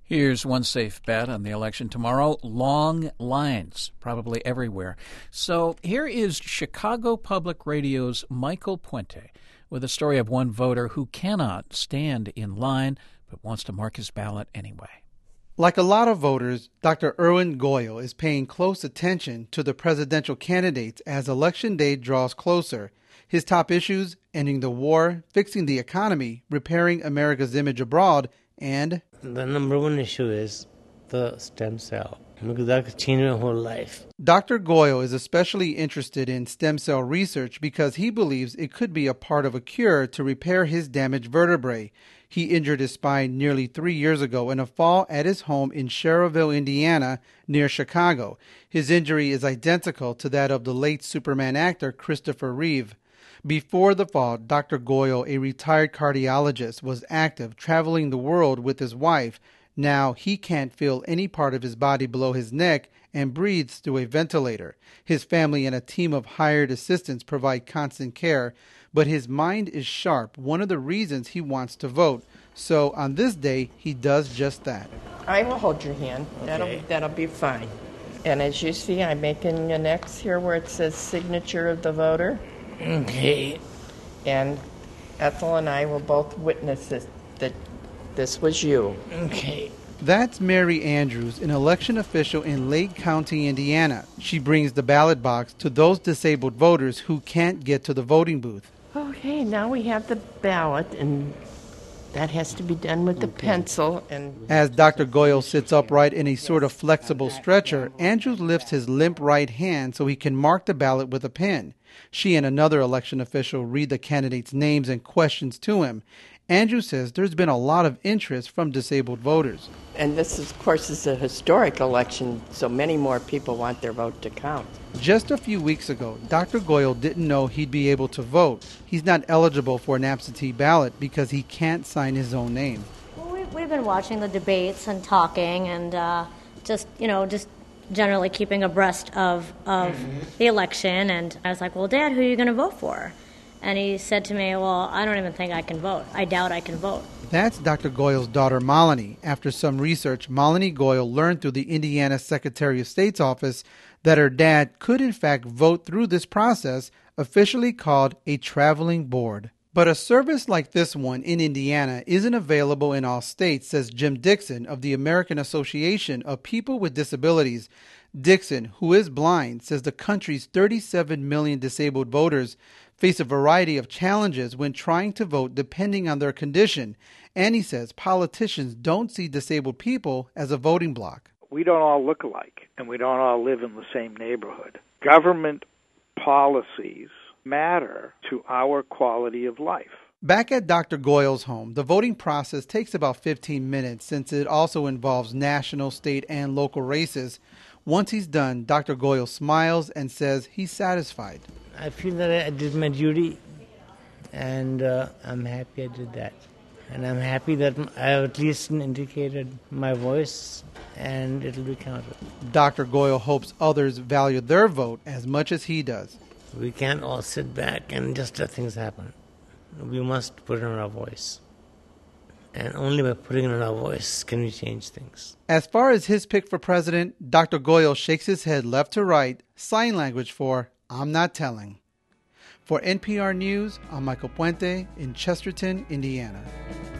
Here's one safe bet on the election tomorrow: long lines, probably everywhere. So here is Chicago Public Radio's Michael Puente with a story of one voter who cannot stand in line but wants to mark his ballot anyway. Like a lot of voters, Dr. Irwin Goyle is paying close attention to the presidential candidates as Election Day draws closer. His top issues: ending the war, fixing the economy, repairing America's image abroad, and the number one issue is the stem cell, because that could change my whole life. Dr. Goyle is especially interested in stem cell research because he believes it could be a part of a cure to repair his damaged vertebrae. He injured his spine nearly 3 years ago in a fall at his home in Schererville, Indiana, near Chicago. His injury is identical to that of the late Superman actor Christopher Reeve. Before the fall, Dr. Goyle, a retired cardiologist, was active, traveling the world with his wife. Now he can't feel any part of his body below his neck and breathes through a ventilator. His family and a team of hired assistants provide constant care, but his mind is sharp, one of the reasons he wants to vote. So on this day, he does just that. I will hold your hand. Okay. That'll be fine. And as you see, I'm making an X here where it says signature of the voter. Okay. And Ethel and I will both witness this, that this was you. Okay. That's Mary Andrews, an election official in Lake County, Indiana. She brings the ballot box to those disabled voters who can't get to the voting booth. Okay, now we have the ballot, and that has to be done with the pencil. And As Dr. Goyle sits upright in a sort of flexible stretcher, Andrews lifts his limp right hand so he can mark the ballot with a pen. She and another election official read the candidates' names and questions to him. Andrews says there's been a lot of interest from disabled voters. And this, of course, is a historic election, so many more people want their vote to count. Just a few weeks ago, Dr. Goyle didn't know he'd be able to vote. He's not eligible for an absentee ballot because he can't sign his own name. Well, we've been watching the debates and talking and just generally keeping abreast of the election. And I was like, well, Dad, who are you going to vote for? And he said to me, well, I don't even think I can vote. I doubt I can vote. That's Dr. Goyle's daughter, Malini. After some research, Malini Goyle learned through the Indiana Secretary of State's office that her dad could in fact vote through this process, officially called a traveling board. But a service like this one in Indiana isn't available in all states, says Jim Dixon of the American Association of People with Disabilities. Dixon, who is blind, says the country's 37 million disabled voters face a variety of challenges when trying to vote depending on their condition. And he says politicians don't see disabled people as a voting bloc. We don't all look alike, and we don't all live in the same neighborhood. Government policies matter to our quality of life. Back at Dr. Goyle's home, the voting process takes about 15 minutes since it also involves national, state, and local races. Once he's done, Dr. Goyle smiles and says he's satisfied. I feel that I did my duty, and I'm happy I did that. And I'm happy that I have at least indicated my voice, and it'll be counted. Dr. Goyle hopes others value their vote as much as he does. We can't all sit back and just let things happen. We must put in our voice. And only by putting in our voice can we change things. As far as his pick for president, Dr. Goyle shakes his head left to right, sign language for I'm not telling. For NPR News, I'm Michael Puente in Chesterton, Indiana.